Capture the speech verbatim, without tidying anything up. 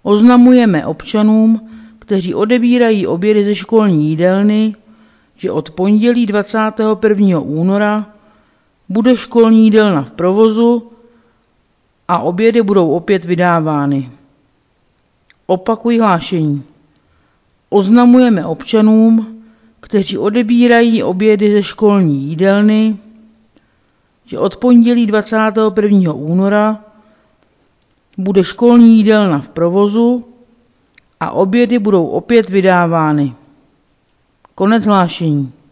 Oznamujeme občanům, kteří odebírají obědy ze školní jídelny, že od pondělí dvacátého prvního února bude školní jídelna v provozu a obědy budou opět vydávány. Opakuji hlášení. Oznamujeme občanům, kteří odebírají obědy ze školní jídelny, že od pondělí dvacátého prvního února bude školní jídelna v provozu a obědy budou opět vydávány. Konec hlášení.